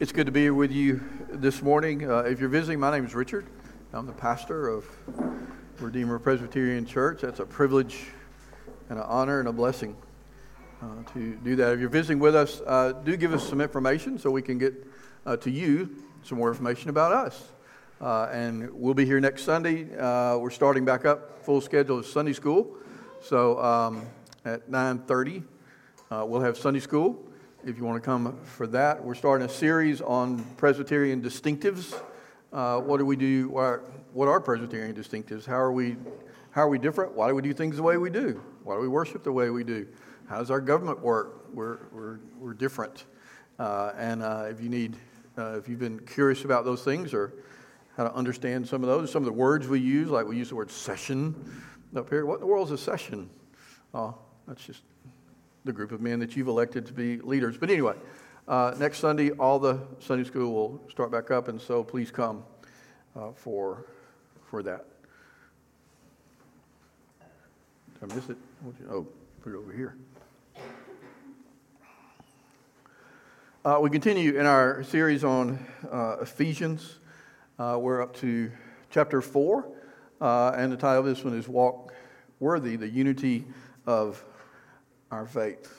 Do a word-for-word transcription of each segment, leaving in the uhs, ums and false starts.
It's good to be here with you this morning. Uh, if you're visiting, my name is Richard. I'm the pastor of Redeemer Presbyterian Church. That's a privilege and an honor and a blessing uh, to do that. If you're visiting with us, uh, do give us some information so we can get uh, to you some more information about us. Uh, and we'll be here next Sunday. Uh, we're starting back up, full schedule of Sunday school. So um, at nine thirty, uh, we'll have Sunday school. If you want to come for that, we're starting a series on Presbyterian distinctives. Uh, what do we do? What are, what are Presbyterian distinctives? How are we? How are we different? Why do we do things the way we do? Why do we worship the way we do? How does our government work? We're we're we're different. Uh, and uh, if you need, uh, if you've been curious about those things or how to understand some of those, some of the words we use, like we use the word session up here. What in the world is a session? Oh, that's just the group of men that you've elected to be leaders. But anyway, uh, next Sunday, all the Sunday school will start back up, and so please come uh, for for that. Did I miss it? Oh, put it over here. Uh, we continue in our series on uh, Ephesians. Uh, we're up to chapter four, uh, and the title of this one is Walk Worthy, the Unity of Our Faith.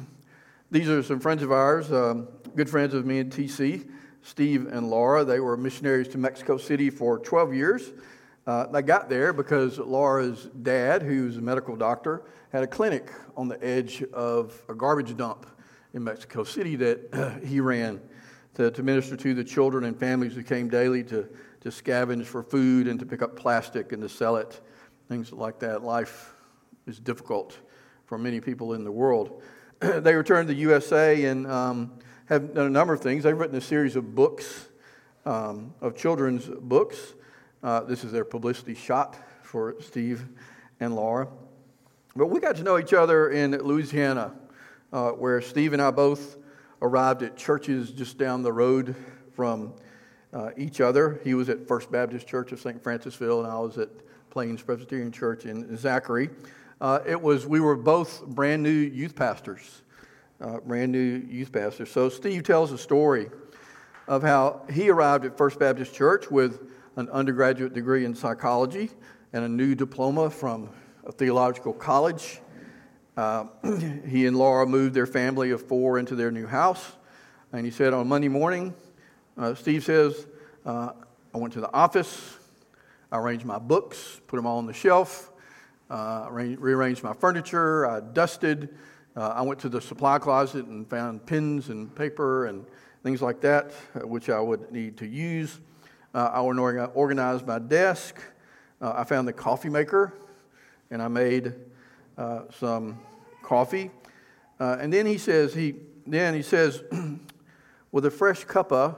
These are some friends of ours, um, good friends of me and T C, Steve and Laura. They were missionaries to Mexico City for twelve years. Uh, they got there because Laura's dad, who's a medical doctor, had a clinic on the edge of a garbage dump in Mexico City that uh, he ran to, to minister to the children and families who came daily to, to scavenge for food and to pick up plastic and to sell it, things like that. Life is difficult for many people in the world. They returned to the U S A and um, have done a number of things. They've written a series of books, um, of children's books. Uh, this is their publicity shot for Steve and Laura. But we got to know each other in Louisiana, uh, where Steve and I both arrived at churches just down the road from uh, each other. He was at First Baptist Church of Saint Francisville, and I was at Plains Presbyterian Church in Zachary. Uh, it was, we were both brand new youth pastors, uh, brand new youth pastors. So Steve tells a story of how he arrived at First Baptist Church with an undergraduate degree in psychology and a new diploma from a theological college. Uh, he and Laura moved their family of four into their new house. And he said on Monday morning, uh, Steve says, uh, I went to the office, I arranged my books, put them all on the shelf, Uh, rearranged my furniture, I dusted, uh, I went to the supply closet and found pens and paper and things like that, uh, which I would need to use. Uh, I organized my desk, uh, I found the coffee maker, and I made uh, some coffee. Uh, and then he says, he then he says, with a fresh cuppa,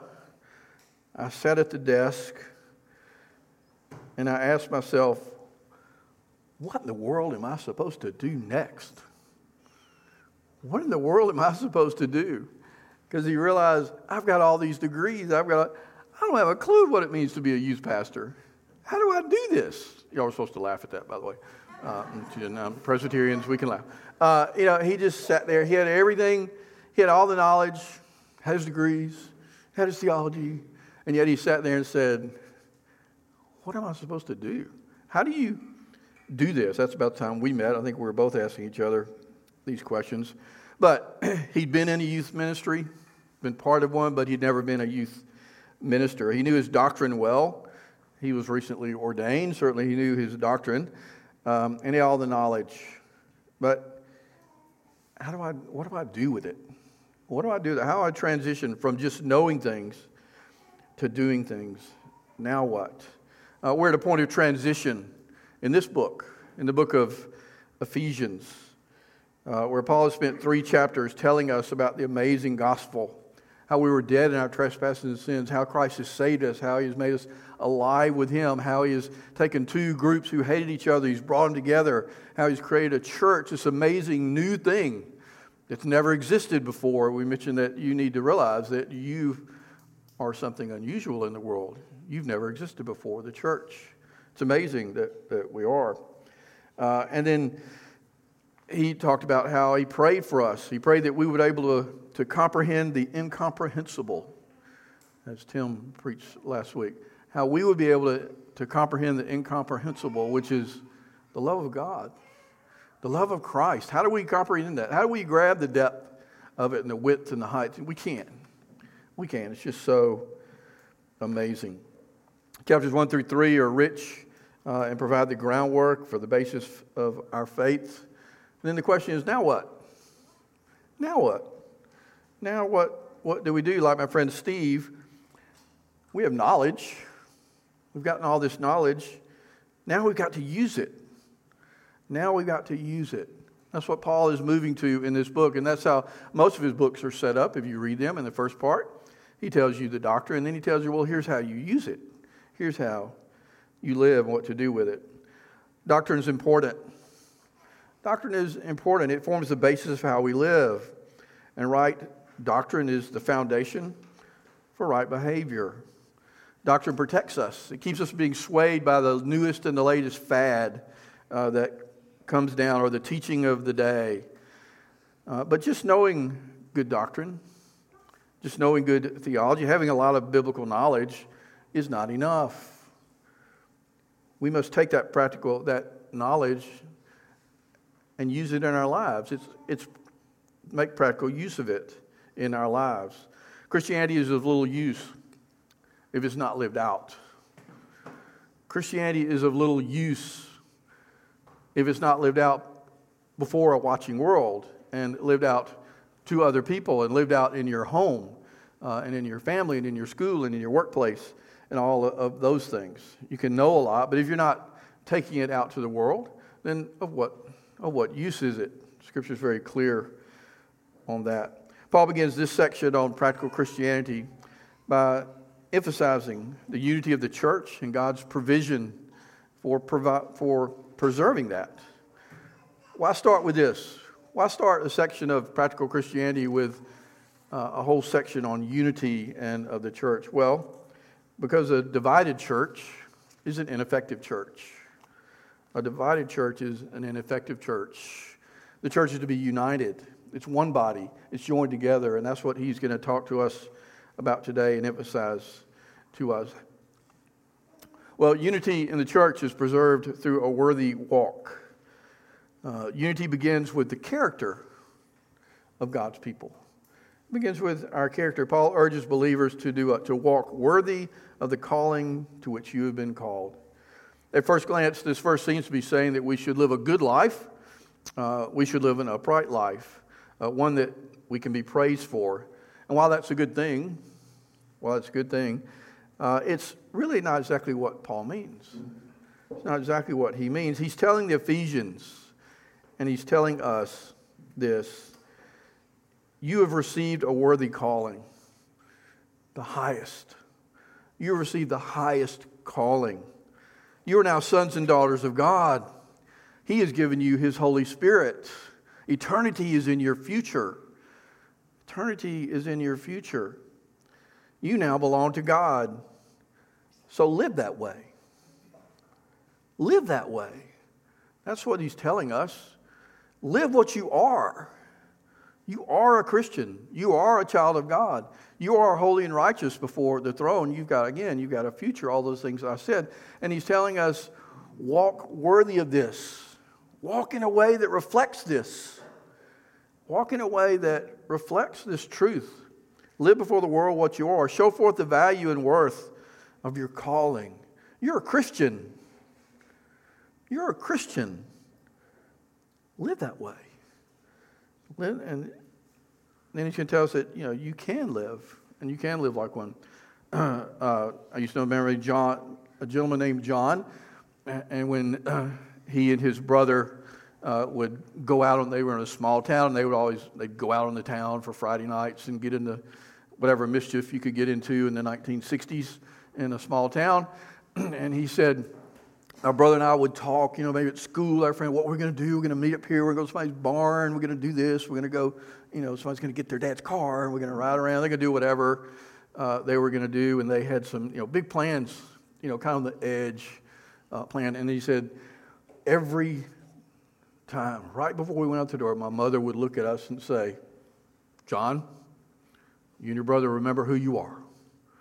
I sat at the desk, and I asked myself, what in the world am I supposed to do next? What in the world am I supposed to do? Because he realized, I've got all these degrees. I've got, I don't have a clue what it means to be a youth pastor. How do I do this? Y'all are supposed to laugh at that, by the way. Uh, and, um, Presbyterians, we can laugh. Uh, you know, he just sat there. He had everything. He had all the knowledge, had his degrees, had his theology, and yet he sat there and said, what am I supposed to do? How do you do this? That's about the time we met. I think we were both asking each other these questions. But he'd been in a youth ministry, been part of one, but he'd never been a youth minister. He knew his doctrine well. He was recently ordained. Certainly he knew his doctrine, um, and he had all the knowledge. But how do I, what do I do with it? What do I do? How do I transition from just knowing things to doing things? Now what? Uh, we're at a point of transition in this book, in the book of Ephesians, uh, where Paul has spent three chapters telling us about the amazing gospel, how we were dead in our trespasses and sins, how Christ has saved us, how he has made us alive with him, how he has taken two groups who hated each other, he's brought them together, how he's created a church, this amazing new thing that's never existed before. We mentioned that you need to realize that you are something unusual in the world. You've never existed before, the church. It's amazing that, that we are. Uh, and then he talked about how he prayed for us. He prayed that we would be able to, to comprehend the incomprehensible, as Tim preached last week, how we would be able to, to comprehend the incomprehensible, which is the love of God, the love of Christ. How do we comprehend that? How do we grab the depth of it and the width and the height? We can't. We can't. It's just so amazing. Chapters one through three are rich uh, and provide the groundwork for the basis of our faith. And then the question is, now what? Now what? Now what? What do we do? Like my friend Steve, we have knowledge. We've gotten all this knowledge. Now we've got to use it. Now we've got to use it. That's what Paul is moving to in this book, and that's how most of his books are set up. If you read them in the first part, he tells you the doctrine, and then he tells you, well, here's how you use it. Here's how you live and what to do with it. Doctrine is important. Doctrine is important. It forms the basis of how we live. And right doctrine is the foundation for right behavior. Doctrine protects us. It keeps us being swayed by the newest and the latest fad uh, that comes down, or the teaching of the day. Uh, but just knowing good doctrine, just knowing good theology, having a lot of biblical knowledge is not enough. We must take that practical, that knowledge and use it in our lives. It's, it's make practical use of it in our lives. Christianity is of little use if it's not lived out. Christianity is of little use if it's not lived out before a watching world and lived out to other people and lived out in your home uh, and in your family and in your school and in your workplace and all of those things. You can know a lot, but if you're not taking it out to the world, then of what, of what use is it? Scripture is very clear on that. Paul begins this section on practical Christianity by emphasizing the unity of the church and God's provision for provi- for preserving that. Why start with this? Why start a section of practical Christianity with uh, a whole section on unity and of the church? Well, because a divided church is an ineffective church. A divided church is an ineffective church. The church is to be united. It's one body. It's joined together, and that's what he's going to talk to us about today and emphasize to us. Well, unity in the church is preserved through a worthy walk. Uh, unity begins with the character of God's people. It begins with our character. Paul urges believers to do uh, to walk worthy of the calling to which you have been called. At first glance, this verse seems to be saying that we should live a good life. Uh, we should live an upright life, uh, one that we can be praised for. And while that's a good thing, while it's a good thing, uh, it's really not exactly what Paul means. It's not exactly what he means. He's telling the Ephesians, and he's telling us this: you have received a worthy calling, the highest. You have received the highest calling. You are now sons and daughters of God. He has given you His Holy Spirit. Eternity is in your future. Eternity is in your future. You now belong to God. So live that way. Live that way. That's what he's telling us. Live what you are. You are a Christian. You are a child of God. You are holy and righteous before the throne. You've got, again, you've got a future, all those things I said. And he's telling us, walk worthy of this. Walk in a way that reflects this. Walk in a way that reflects this truth. Live before the world what you are. Show forth the value and worth of your calling. You're a Christian. You're a Christian. Live that way. Live, and then he's going to tell us that, you know, you can live, and you can live like one. Uh, uh, I used to remember John, a gentleman named John, and when uh, he and his brother uh, would go out, and they were in a small town, and they would always they'd go out on the town for Friday nights and get into whatever mischief you could get into in the nineteen sixties in a small town. And he said, our brother and I would talk, you know, maybe at school, our friend, what we're going to do, we're going to meet up here, we're going to go to somebody's barn, we're going to do this, we're going to go, you know, somebody's going to get their dad's car, and we're going to ride around, they're going to do whatever uh, they were going to do, and they had some, you know, big plans, you know, kind of on the edge uh, plan. And he said, every time, right before we went out the door, my mother would look at us and say, John, you and your brother remember who you are.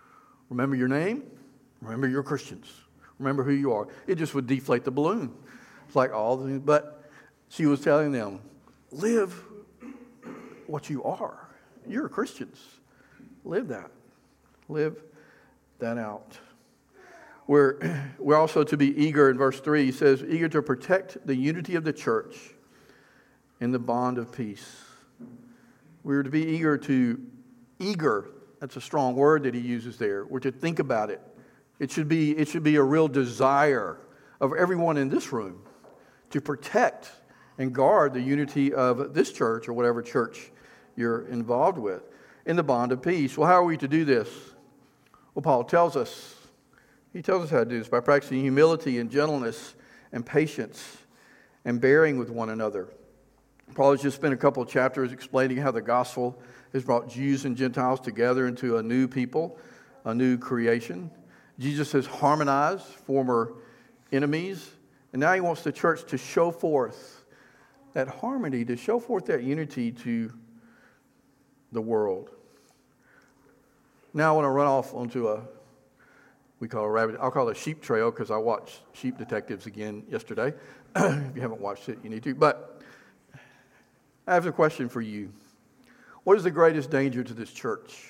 Remember your name. Remember you're Christians. Remember who you are. It just would deflate the balloon. It's like all the things. But she was telling them, live what you are. You're Christians. Live that. Live that out. We're, we're also to be eager. In verse three, he says, eager to protect the unity of the church in the bond of peace. We're to be eager to, eager, that's a strong word that he uses there. We're to think about it. It should be, it should be a real desire of everyone in this room to protect and guard the unity of this church or whatever church you're involved with in the bond of peace. Well, how are we to do this? Well, Paul tells us. He tells us how to do this by practicing humility and gentleness and patience and bearing with one another. Paul has just spent a couple of chapters explaining how the gospel has brought Jews and Gentiles together into a new people, a new creation. Jesus has harmonized former enemies, and now he wants the church to show forth that harmony, to show forth that unity to the world. Now I want to run off onto a, we call a rabbit, I'll call it a sheep trail because I watched Sheep Detectives again yesterday. If you haven't watched it, you need to. But I have a question for you. What is the greatest danger to this church?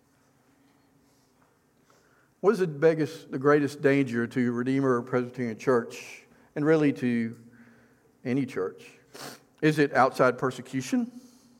What is the biggest, the greatest danger to Redeemer Presbyterian Church, and really to any church? Is it outside persecution?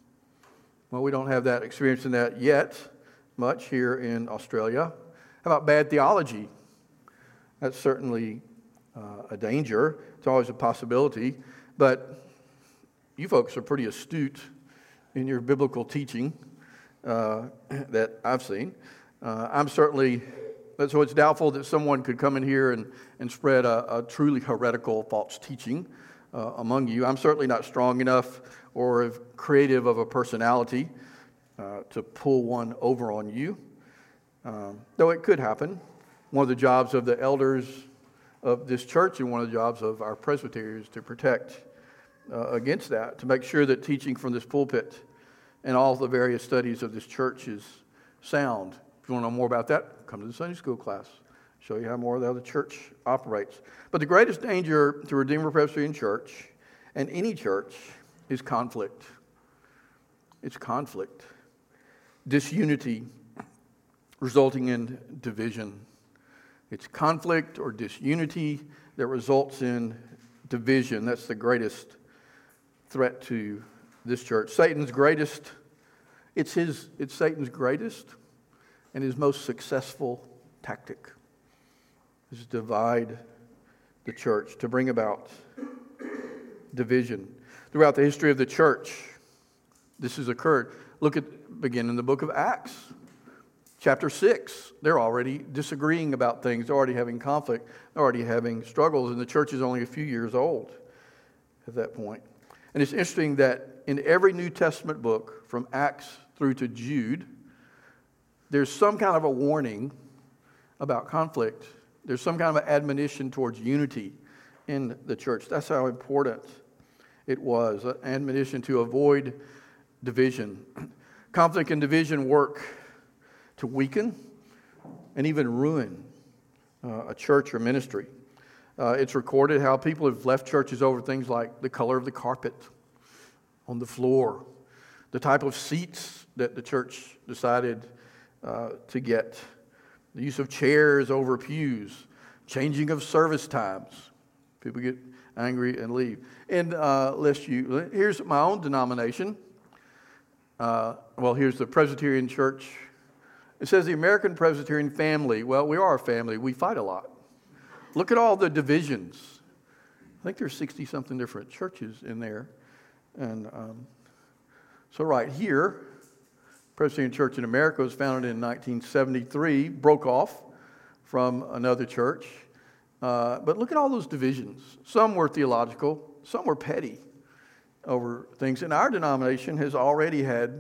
Well, we don't have that experience in that yet much here in Australia. How about bad theology? That's certainly uh, a danger. It's always a possibility. But you folks are pretty astute in your biblical teaching uh, that I've seen. Uh, I'm certainly... So it's doubtful that someone could come in here and, and spread a, a truly heretical false teaching uh, among you. I'm certainly not strong enough or creative of a personality uh, to pull one over on you, um, though it could happen. One of the jobs of the elders of this church and one of the jobs of our presbytery is to protect uh, against that, to make sure that teaching from this pulpit and all the various studies of this church is sound. If you want to know more about that, come to the Sunday school class. Show you how more of the other church operates. But the greatest danger to Redeemer Presbyterian Church and any church is conflict. It's conflict. Disunity resulting in division. It's conflict or disunity that results in division. That's the greatest threat to this church. Satan's greatest, it's his, it's Satan's greatest and his most successful tactic is to divide the church, to bring about division. Throughout the history of the church, this has occurred. Look at, begin in the book of Acts, chapter six. They're already disagreeing about things. They're already having conflict. They're already having struggles, and the church is only a few years old at that point. And it's interesting that in every New Testament book, from Acts through to Jude, there's some kind of a warning about conflict. There's some kind of an admonition towards unity in the church. That's how important it was, an admonition to avoid division. Conflict and division work to weaken and even ruin uh, a church or ministry. Uh, it's recorded how people have left churches over things like the color of the carpet on the floor, the type of seats that the church decided Uh, to get, the use of chairs over pews, changing of service times. People get angry and leave. And uh, lest you, here's my own denomination. Uh, well, here's the Presbyterian Church. It says the American Presbyterian family. Well, we are a family. We fight a lot. Look at all the divisions. I think there's sixty-something different churches in there. And um, so right here, Presbyterian Church in America was founded in nineteen seventy-three, broke off from another church. Uh, but look at all those divisions. Some were theological, some were petty over things. And our denomination has already had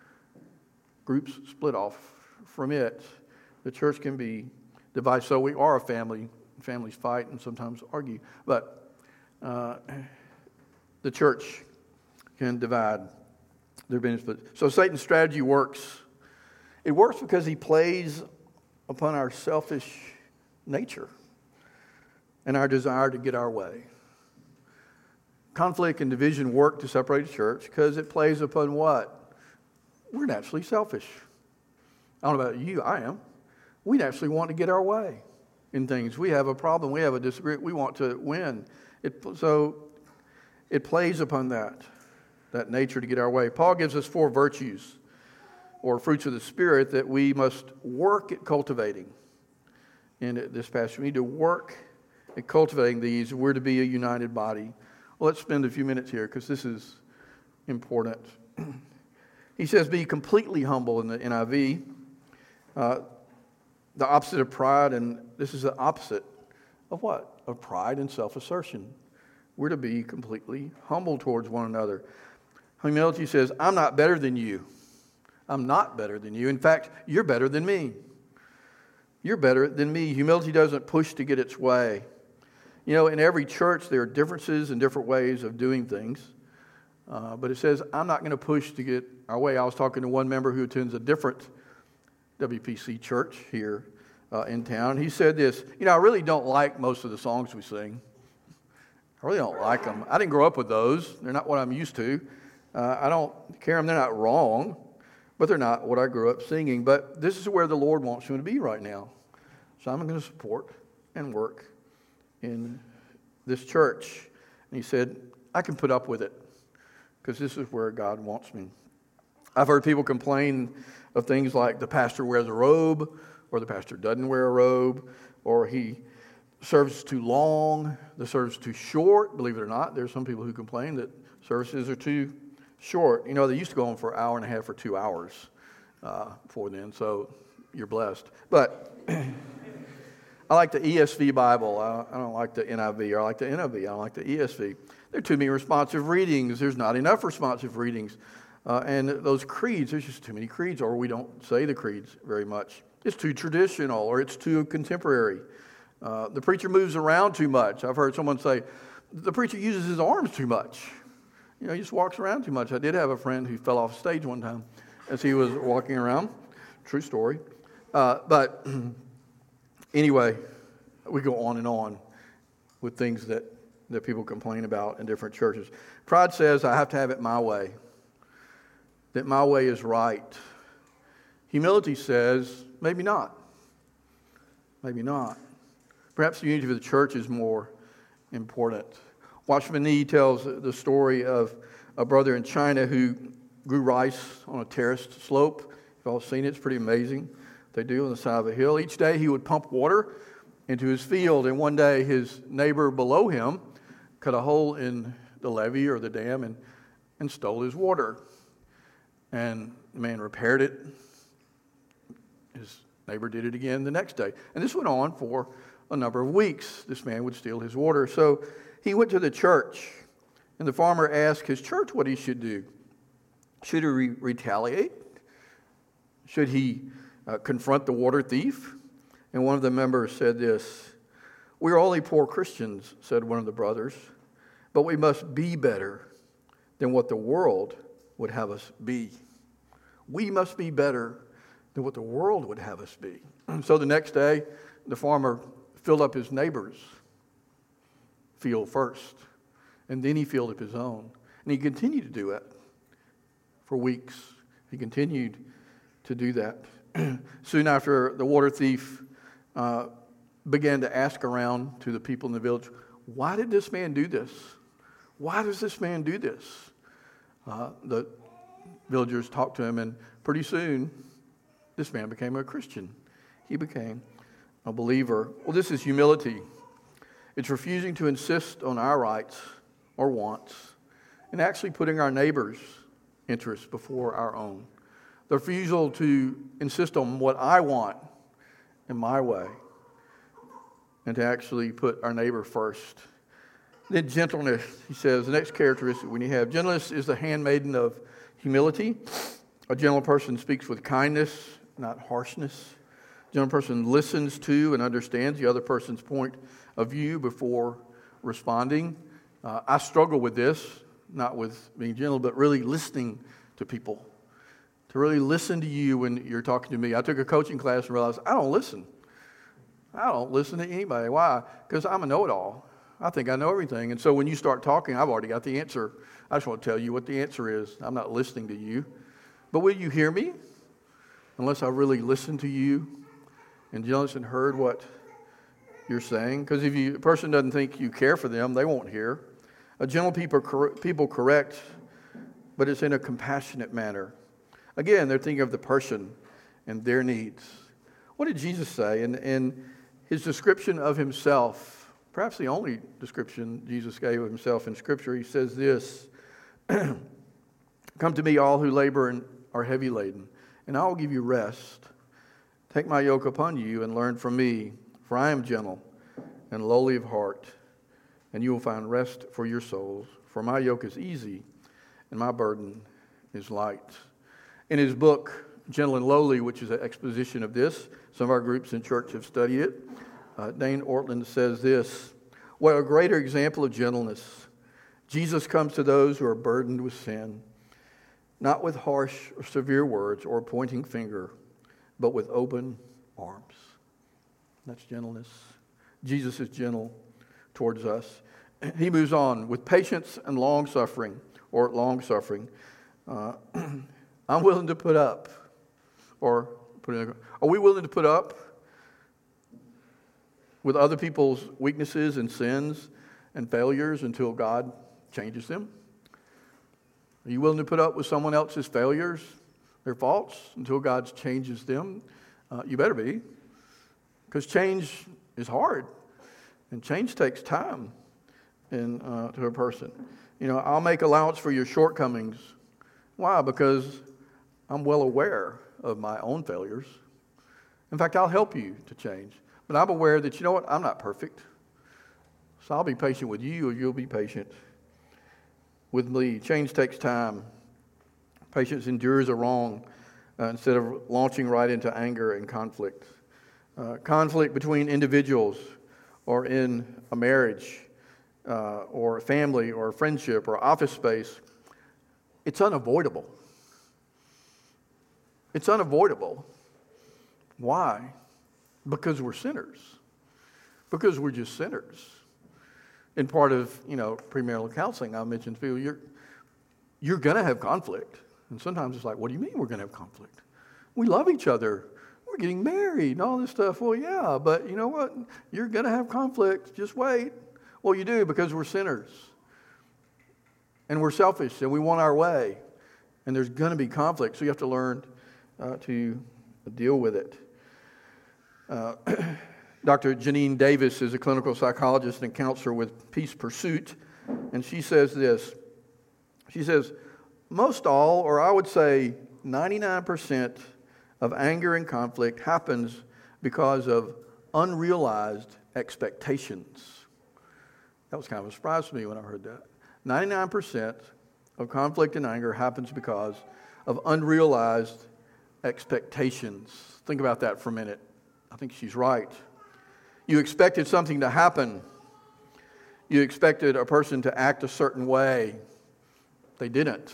groups split off from it. The church can be divided. So we are a family. Families fight and sometimes argue. But uh, the church can divide. So Satan's strategy works. It works because he plays upon our selfish nature and our desire to get our way. Conflict and division work to separate the church because it plays upon what? We're naturally selfish. I don't know about you, I am. We naturally want to get our way in things. We have a problem, we have a disagreement, we want to win. It, so it plays upon that, that nature to get our way. Paul gives us four virtues or fruits of the Spirit that we must work at cultivating. In this passage, we need to work at cultivating these. We're to be a united body. Well, let's spend a few minutes here because this is important. He says, be completely humble in the N I V. Uh, the opposite of pride, and this is the opposite of what? Of pride and self-assertion. We're to be completely humble towards one another. Humility says, I'm not better than you. I'm not better than you. In fact, you're better than me. You're better than me. Humility doesn't push to get its way. You know, in every church, there are differences and different ways of doing things. Uh, but it says, I'm not going to push to get our way. I was talking to one member who attends a different W P C church here uh, in town. He said this, you know, I really don't like most of the songs we sing. I really don't like them. I didn't grow up with those. They're not what I'm used to. Uh, I don't care them. They're not wrong, but they're not what I grew up singing. But this is where the Lord wants me to be right now. So I'm going to support and work in this church. And he said, I can put up with it because this is where God wants me. I've heard people complain of things like the pastor wears a robe or the pastor doesn't wear a robe or he serves too long, the service is too short. Believe it or not, there's some people who complain that services are too short. You know, they used to go on for an hour and a half or two hours uh, before then, so you're blessed. But I like the E S V Bible. I, I don't like the N I V. Or I like the N I V. I don't like the E S V. There are too many responsive readings. There's not enough responsive readings. Uh, and those creeds, there's just too many creeds, or we don't say the creeds very much. It's too traditional, or it's too contemporary. Uh, the preacher moves around too much. I've heard someone say, the preacher uses his arms too much. You know, he just walks around too much. I did have a friend who fell off stage one time as he was walking around. True story. Uh, but anyway, we go on and on with things that, that people complain about in different churches. Pride says, I have to have it my way, that my way is right. Humility says, maybe not. Maybe not. Perhaps the unity of the church is more important. Watchman Nee tells the story of a brother in China who grew rice on a terraced slope. You've all seen it. It's pretty amazing. They do on the side of a hill. Each day he would pump water into his field, and one day his neighbor below him cut a hole in the levee or the dam and, and stole his water. And the man repaired it. His neighbor did it again the next day. And this went on for a number of weeks. This man would steal his water. So he went to the church, and the farmer asked his church what he should do. Should he re- retaliate? Should he uh, confront the water thief? And one of the members said this, we are only poor Christians, said one of the brothers, but we must be better than what the world would have us be. We must be better than what the world would have us be. So the next day, the farmer filled up his neighbor's field first, and then he filled up his own. And he continued to do it for weeks. He continued to do that. Soon after, the water thief uh, began to ask around to the people in the village, why did this man do this? Why does this man do this? Uh, the villagers talked to him, and pretty soon, this man became a Christian. He became a believer. Well, this is humility. It's refusing to insist on our rights or wants and actually putting our neighbor's interests before our own. The refusal to insist on what I want in my way and to actually put our neighbor first. Then gentleness, he says, the next characteristic when you have gentleness is the handmaiden of humility. A gentle person speaks with kindness, not harshness. A gentle person listens to and understands the other person's point of view before responding. Uh, I struggle with this, not with being gentle, but really listening to people, to really listen to you when you're talking to me. I took a coaching class and realized I don't listen. I don't listen to anybody. Why? Because I'm a know-it-all. I think I know everything. And so when you start talking, I've already got the answer. I just want to tell you what the answer is. I'm not listening to you. But will you hear me? Unless I really listen to you and just and heard what you're saying. Because if you, a person doesn't think you care for them, they won't hear. A gentle people, cor- people correct, but it's in a compassionate manner. Again, they're thinking of the person and their needs. What did Jesus say? And, and his description of himself, perhaps the only description Jesus gave of himself in Scripture, he says this, "Come to me, all who labor and are heavy laden, and I will give you rest. Take my yoke upon you and learn from me, for I am gentle and lowly of heart, and you will find rest for your souls. For my yoke is easy and my burden is light." In his book, Gentle and Lowly, which is an exposition of this, some of our groups in church have studied it, uh, Dane Ortland says this, "What a greater example of gentleness. Jesus comes to those who are burdened with sin, not with harsh or severe words or a pointing finger, but with open arms." That's gentleness. Jesus is gentle towards us. He moves on with patience and long-suffering, or long-suffering. Uh, I'm willing to put up, or put in, are we willing to put up with other people's weaknesses and sins and failures until God changes them? Are you willing to put up with someone else's failures, their faults, until God changes them? Uh, you better be, because change is hard, and change takes time in, uh, to a person. You know, I'll make allowance for your shortcomings. Why? Because I'm well aware of my own failures. In fact, I'll help you to change. But I'm aware that, you know what, I'm not perfect. So I'll be patient with you, or you'll be patient with me. Change takes time. Patience endures a wrong uh, instead of launching right into anger and conflict. Uh, conflict between individuals or in a marriage uh, or a family or a friendship or office space, it's unavoidable. It's unavoidable. Why? Because we're sinners. Because we're just sinners. In part of, you know, premarital counseling, I mentioned to you, you're, you're going to have conflict. And sometimes it's like, what do you mean we're going to have conflict? We love each other. We're getting married and all this stuff. Well, yeah, but you know what? You're going to have conflict. Just wait. Well, you do, because we're sinners. And we're selfish, and we want our way. And there's going to be conflict, so you have to learn uh, to deal with it. Uh, Doctor Janine Davis is a clinical psychologist and counselor with Peace Pursuit, and she says this. She says, most all, or I would say ninety-nine percent of anger and conflict happens because of unrealized expectations. That was kind of a surprise to me when I heard that. ninety-nine percent of conflict and anger happens because of unrealized expectations. Think about that for a minute. I think she's right. You expected something to happen. You expected a person to act a certain way. They didn't.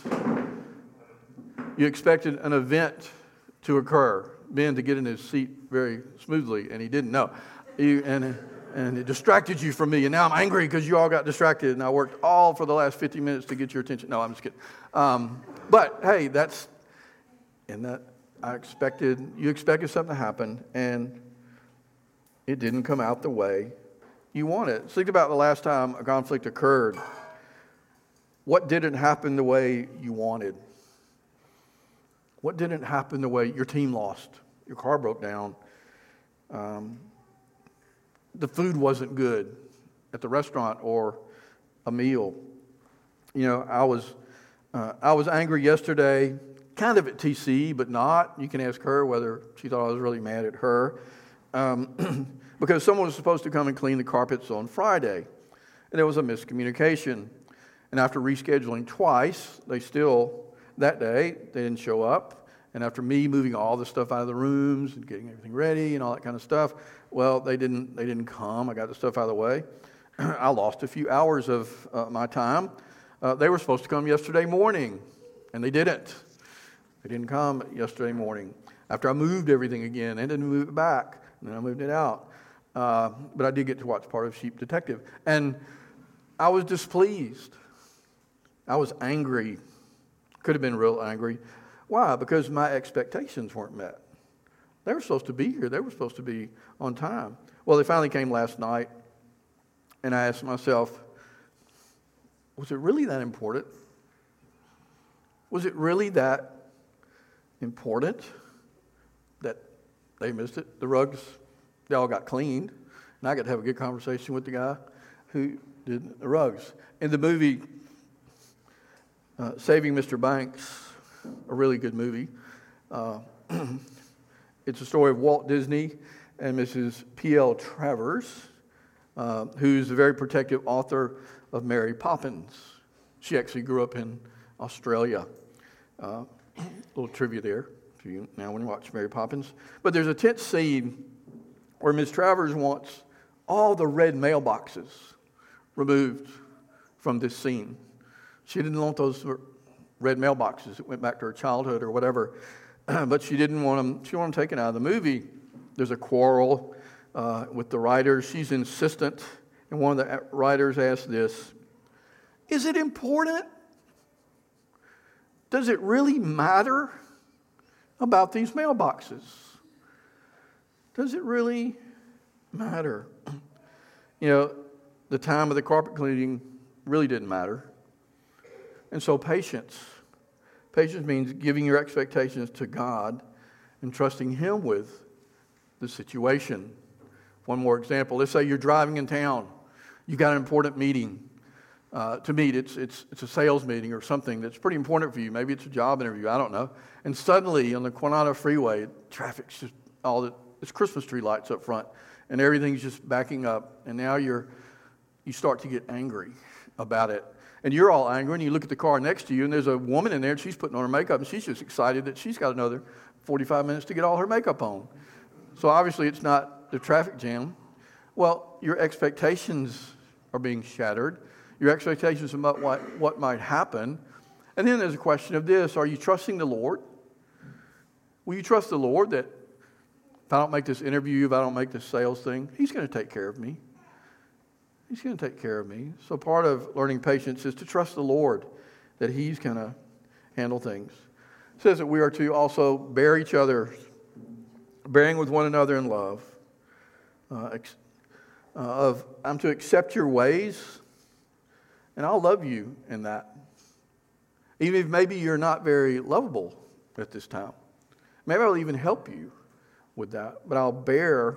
You expected an event to occur, Ben to get in his seat very smoothly, and he didn't know. You, and, and it distracted you from me, and now I'm angry because you all got distracted, and I worked all for the last fifty minutes to get your attention. No, I'm just kidding. Um, but, hey, that's, and that I expected, you expected something to happen, and it didn't come out the way you wanted. Think about the last time a conflict occurred. What didn't happen the way you wanted? What didn't happen the way your team lost? Your car broke down. Um, the food wasn't good at the restaurant or a meal. You know, I was uh, I was angry yesterday, kind of at T C, but not. You can ask her whether she thought I was really mad at her. Um, because someone was supposed to come and clean the carpets on Friday, and there was a miscommunication. And after rescheduling twice, they still, that day, they didn't show up. And after me moving all the stuff out of the rooms and getting everything ready and all that kind of stuff, well, they didn't they didn't come. I got the stuff out of the way. I lost a few hours of uh, my time. Uh, they were supposed to come yesterday morning, and they didn't. They didn't come yesterday morning. After I moved everything again, and didn't move it back, and then I moved it out. Uh, but I did get to watch part of Sheep Detective. And I was displeased. I was angry. Could have been real angry. Why? Because my expectations weren't met. They were supposed to be here. They were supposed to be on time. Well, they finally came last night, and I asked myself, was it really that important? Was it really that important that they missed it? The rugs, they all got cleaned, and I got to have a good conversation with the guy who did the rugs. In the movie uh, Saving Mister Banks, a really good movie, uh, it's a story of Walt Disney and Missus P L Travers, uh, who's the very protective author of Mary Poppins. She actually grew up in Australia. Uh, a little trivia there for you now when you watch Mary Poppins. But there's a tense scene where Miss Travers wants all the red mailboxes removed from this scene. She didn't want those red mailboxes. It went back to her childhood or whatever. But she didn't want them, she wanted them taken out of the movie. There's a quarrel uh, with the writers. She's insistent. And one of the writers asked this, is it important? Does it really matter about these mailboxes? Does it really matter? You know, the time of the carpet cleaning really didn't matter. And so patience. Patience means giving your expectations to God and trusting Him with the situation. One more example. Let's say you're driving in town. You've got an important meeting uh, to meet. It's, it's, it's a sales meeting or something that's pretty important for you. Maybe it's a job interview. I don't know. And suddenly on the Quanada Freeway, traffic's just all the, it's Christmas tree lights up front. And everything's just backing up. And now you're you start to get angry about it. And you're all angry, and you look at the car next to you, and there's a woman in there, and she's putting on her makeup, and she's just excited that she's got another forty-five minutes to get all her makeup on. So obviously it's not the traffic jam. Well, your expectations are being shattered. Your expectations about what, what might happen. And then there's a question of this. Are you trusting the Lord? Will you trust the Lord that if I don't make this interview, if I don't make this sales thing, He's going to take care of me? He's going to take care of me. So part of learning patience is to trust the Lord that He's going to handle things. It says that we are to also bear each other, bearing with one another in love. Uh, ex- uh, of I'm to accept your ways, and I'll love you in that. Even if maybe you're not very lovable at this time. Maybe I'll even help you with that. But I'll bear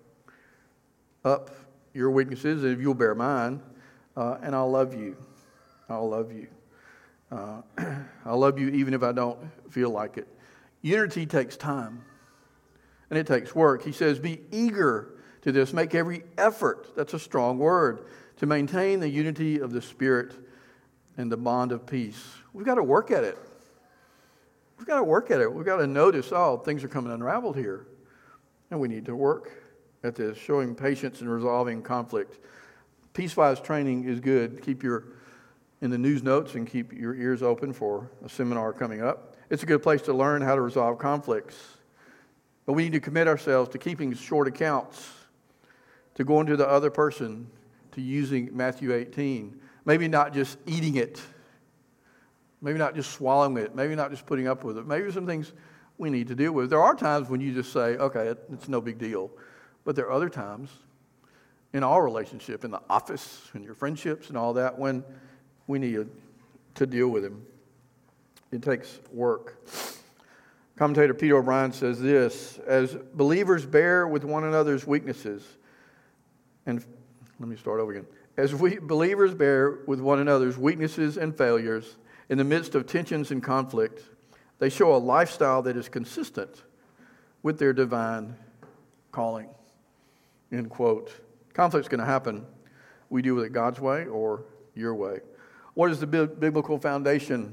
up your weaknesses, and if you'll bear mine, uh, and I'll love you. I'll love you. Uh, I'll love you even if I don't feel like it. Unity takes time, and it takes work. He says, be eager to this. Make every effort, that's a strong word, to maintain the unity of the Spirit and the bond of peace. We've got to work at it. We've got to work at it. We've got to notice, oh, things are coming unraveled here, and we need to work at this, showing patience and resolving conflict. Peace-wise training is good. Keep your in the news notes and keep your ears open for a seminar coming up. It's a good place to learn how to resolve conflicts. But we need to commit ourselves to keeping short accounts, to going to the other person, to using Matthew eighteen. Maybe not just eating it. Maybe not just swallowing it. Maybe not just putting up with it. Maybe some things we need to deal with. There are times when you just say, okay, it's no big deal. But there are other times in our relationship, in the office, in your friendships and all that, when we need to deal with them. It takes work. Commentator Peter O'Brien says this, as believers bear with one another's weaknesses, and let me start over again. As we believers bear with one another's weaknesses and failures in the midst of tensions and conflict, they show a lifestyle that is consistent with their divine calling. End quote. Conflict's going to happen. We deal with it God's way or your way. What is the biblical foundation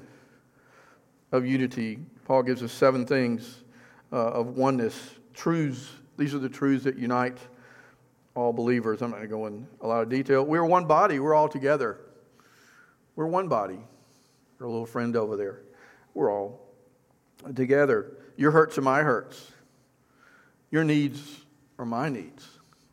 of unity? Paul gives us seven things uh, of oneness. Truths. These are the truths that unite all believers. I'm not going to go in a lot of detail. We're one body. We're all together. We're one body. Our little friend over there. We're all together. Your hurts are my hurts. Your needs are my needs.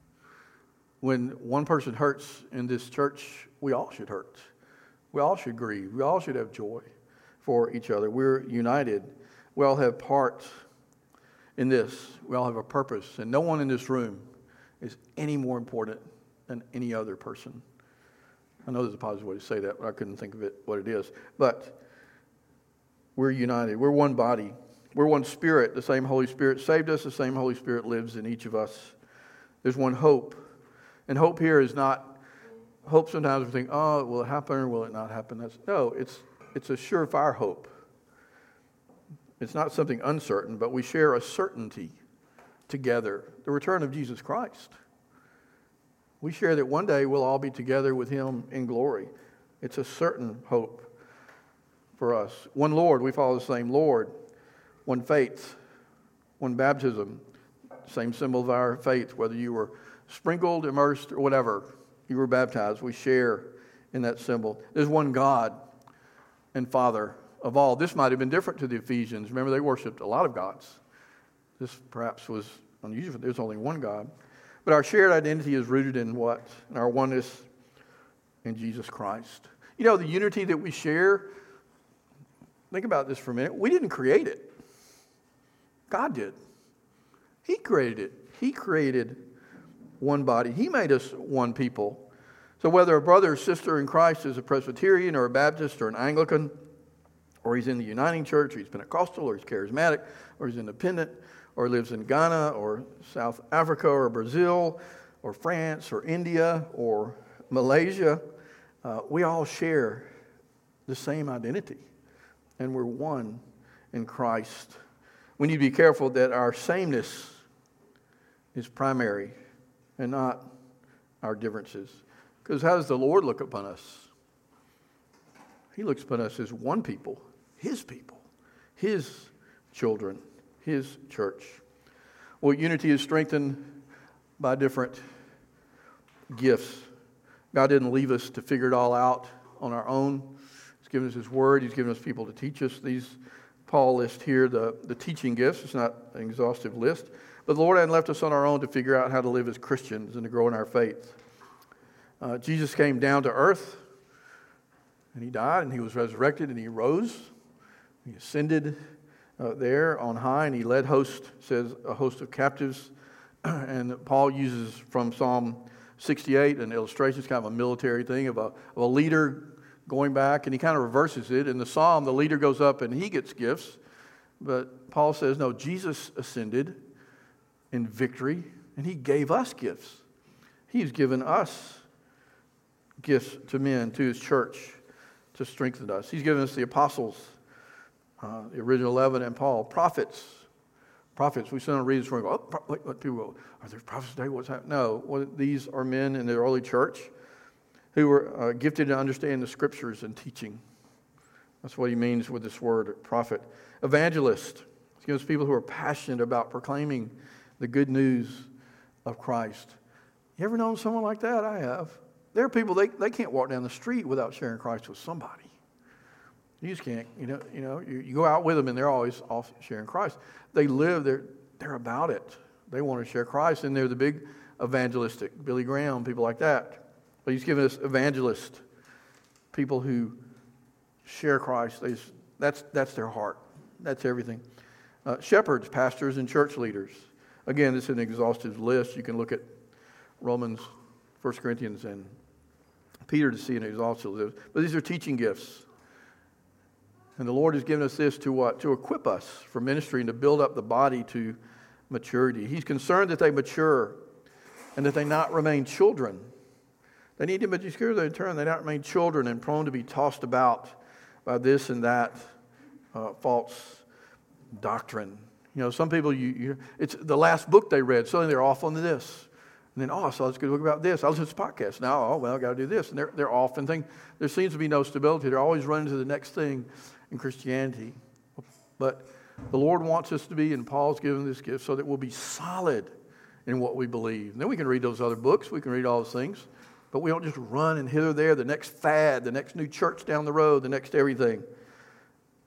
When one person hurts in this church, we all should hurt. We all should grieve. We all should have joy for each other. We're united. We all have part in this. We all have a purpose. And no one in this room is any more important than any other person. I know there's a positive way to say that, but I couldn't think of it what it is. But we're united. We're one body. We're one spirit. The same Holy Spirit saved us. The same Holy Spirit lives in each of us. There's one hope. And hope here is not, hope sometimes we think, oh, will it happen or will it not happen? That's, no, it's, it's a surefire hope. It's not something uncertain, but we share a certainty together. The return of Jesus Christ. We share that one day we'll all be together with Him in glory. It's a certain hope for us. One Lord, we follow the same Lord. One faith, one baptism, same symbol of our faith, whether you were sprinkled, immersed, or whatever, you were baptized. We share in that symbol. There's one God and Father of all. This might have been different to the Ephesians. Remember, they worshipped a lot of gods. This perhaps was unusual. There's only one God. But our shared identity is rooted in what? In our oneness in Jesus Christ. You know, the unity that we share, think about this for a minute. We didn't create it. God did. He created it. He created one body. He made us one people. So whether a brother or sister in Christ is a Presbyterian or a Baptist or an Anglican, or he's in the Uniting Church, or he's Pentecostal, or he's charismatic, or he's independent, or lives in Ghana, or South Africa, or Brazil, or France, or India, or Malaysia, uh, we all share the same identity. And we're one in Christ. We need to be careful that our sameness is primary and not our differences. Because how does the Lord look upon us? He looks upon us as one people, His people, His children, His church. Well, unity is strengthened by different gifts. God didn't leave us to figure it all out on our own. He's given us His Word. He's given us people to teach us. These Paul lists here the, the teaching gifts. It's not an exhaustive list. But the Lord hadn't left us on our own to figure out how to live as Christians and to grow in our faith. Uh, Jesus came down to earth, and He died, and He was resurrected, and He rose. He ascended uh, there on high, and He led host, says a host of captives. And Paul uses from Psalm sixty-eight an illustration. It's kind of a military thing of a, of a leader going back, and he kind of reverses it. In the psalm, the leader goes up and he gets gifts. But Paul says, no, Jesus ascended in victory, and He gave us gifts. He's given us gifts to men, to His church, to strengthen us. He's given us the apostles, uh, the original eleven, and Paul, prophets. Prophets, we sit on readers and go, oh, what, what people go, are there prophets today? What's happening? No, well, these are men in the early church who were uh, gifted to understand the Scriptures and teaching. That's what he means with this word, prophet. Evangelist. He gives people who are passionate about proclaiming the good news of Christ. You ever known someone like that? I have. There are people, they, they can't walk down the street without sharing Christ with somebody. You just can't, you know, you know, you, you go out with them and they're always off sharing Christ. They live, they're, they're about it. They want to share Christ, and they're the big evangelistic, Billy Graham, people like that. But He's given us evangelists, people who share Christ. They, that's, that's their heart. That's everything. Uh, shepherds, pastors, and church leaders. Again, this is an exhaustive list. You can look at Romans, First Corinthians, and Peter to see an exhaustive list. But these are teaching gifts. And the Lord has given us this to what? To equip us for ministry and to build up the body to maturity. He's concerned that they mature and that they not remain children. They need to mature their turn. They not remain children and prone to be tossed about by this and that uh, false doctrine. You know, some people, you, you it's the last book they read, suddenly they're off on this. And then, oh, I saw this good book about this. I listened to this podcast. Now, oh, well, I got to do this. And they're, they're off and things. There seems to be no stability. They're always running to the next thing in Christianity. But the Lord wants us to be, and Paul's given this gift, so that we'll be solid in what we believe. And then we can read those other books. We can read all those things. But we don't just run and hither there, the next fad, the next new church down the road, the next everything.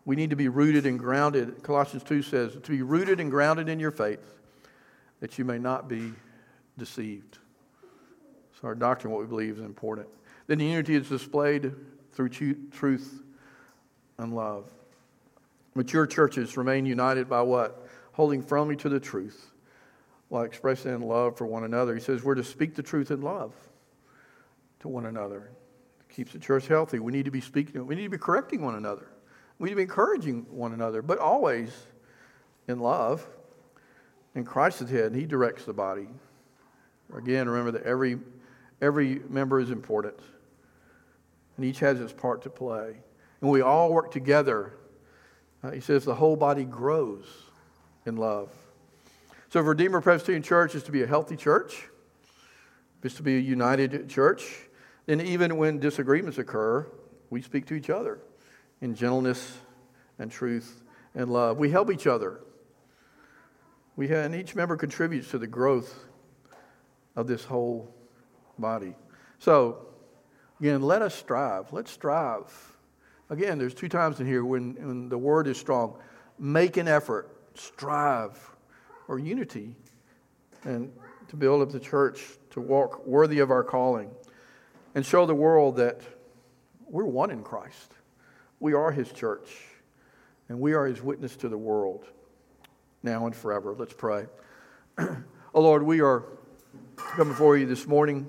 We need to be rooted and grounded. Colossians two says, to be rooted and grounded in your faith, that you may not be deceived. So our doctrine, what we believe, is important. Then the unity is displayed through truth and love. Mature churches remain united by what? Holding firmly to the truth, while expressing love for one another. He says we're to speak the truth in love to one another. It keeps the church healthy. We need to be speaking, we need to be correcting one another. We need to be encouraging one another, but always in love. And Christ is head, and He directs the body. Again, remember that every every member is important, and each has its part to play. And we all work together. Uh, he says the whole body grows in love. So if Redeemer Presbyterian Church is to be a healthy church, if it's to be a united church, then even when disagreements occur, we speak to each other in gentleness and truth and love. We help each other. We have, and each member contributes to the growth of this whole body. So, again, let us strive. Let's strive. Again, there's two times in here when, when the word is strong. Make an effort. Strive for unity and to build up the church, to walk worthy of our calling, and show the world that we're one in Christ. We are His church, and we are His witness to the world, now and forever. Let's pray. Oh Lord, we are coming before You this morning.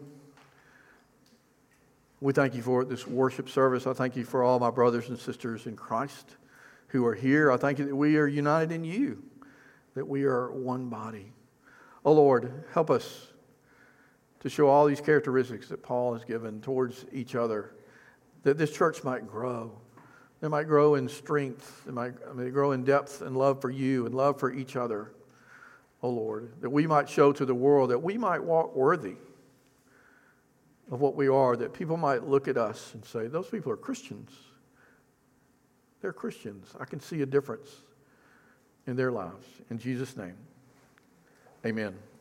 We thank You for this worship service. I thank You for all my brothers and sisters in Christ who are here. I thank You that we are united in You, that we are one body. Oh Lord, help us to show all these characteristics that Paul has given towards each other, that this church might grow. It might grow in strength. It might, I mean, grow in depth and love for You and love for each other. Oh Lord, that we might show to the world, that we might walk worthy of what we are, that people might look at us and say, those people are Christians. They're Christians. I can see a difference in their lives. In Jesus' name, amen.